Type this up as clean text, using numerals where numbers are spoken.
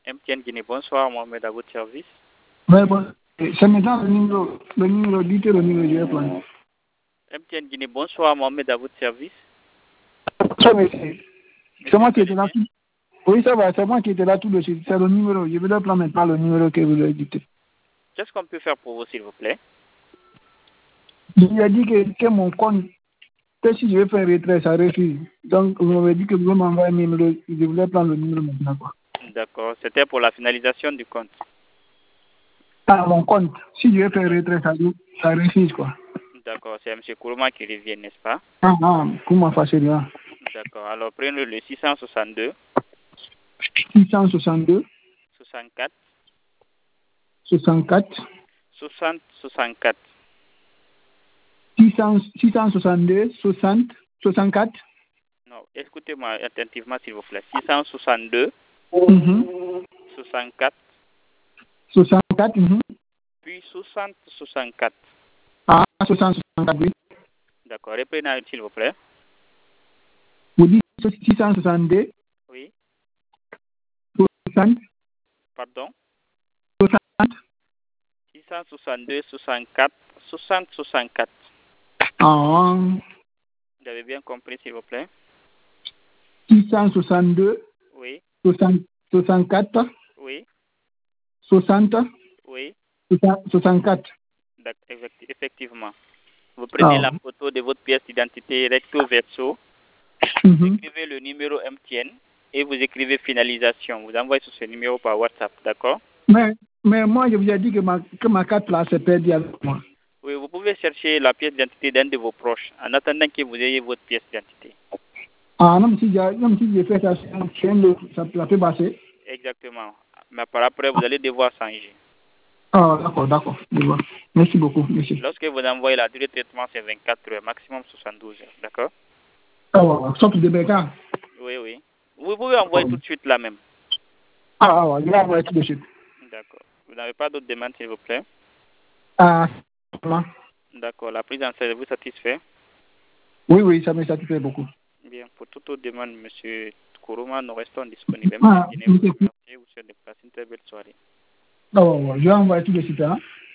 MTN Guinée, bonsoir, Mohamed, à votre service. Oui, bon. C'est maintenant le numéro, dites le numéro, je vais prendre. MTN Guinée, bonsoir, Mohamed, à votre service. Ça, monsieur. C'est moi qui étais là. Oui, ça va, c'est moi qui étais là tout de suite. C'est le numéro. Je vais le prendre maintenant le numéro que vous avez dicté. Qu'est-ce qu'on peut faire pour vous, s'il vous plaît? Je lui ai dit que mon compte, que si je vais faire retrait, ça refuse. Donc, vous m'avez dit que vous m'envoyez un numéro. Je voulais prendre le numéro maintenant, quoi. D'accord, c'était pour la finalisation du compte. Ah, mon compte. Si je vais faire retrait, ça refuse, quoi. D'accord, c'est M. Kourouma qui revient, n'est-ce pas? Comment faire là? D'accord, alors prenez le 662. 662. 64. 64. 60, 64. 662, 60, 64. Non, écoutez-moi attentivement, s'il vous plaît. 662. 64. 64. Puis 60, 64. Ah, 60, 64, oui. D'accord, reprenez, s'il vous plaît. Vous dites 662. Oui. 60. Pardon? 60. 662, 64, 60, 64. Ah. Vous avez bien compris, s'il vous plaît? 662. Oui. 64. Oui. 60. Oui. 64. Effectivement. Vous prenez la photo de votre pièce d'identité recto verso. Vous écrivez le numéro MTN et vous écrivez finalisation. Vous envoyez sur ce numéro par WhatsApp, d'accord? Mais moi, je vous ai dit que ma carte là s'est perdue avec moi. Oui, vous pouvez chercher la pièce d'identité d'un de vos proches en attendant que vous ayez votre pièce d'identité. Ah, non, si j'ai fait ça, ça peut passer. Exactement. Mais par après, vous allez devoir changer. Ah, d'accord. Merci beaucoup, monsieur. Lorsque vous envoyez la durée de traitement, c'est 24 heures, maximum 72 heures, d'accord? Ah, sauf de Béca. Oui. Vous pouvez envoyer tout de suite là même. Je vais envoyer tout de suite. D'accord. Vous n'avez pas d'autres demandes, s'il vous plaît? Non. D'accord. La prise en charge vous satisfait? Oui, ça me satisfait beaucoup. Bien. Pour toute autre demande, M. Kourouma, nous restons disponibles. Vous Vous remercie. Vous souhaitez de passer une très belle soirée. Je vais envoyer tout de suite.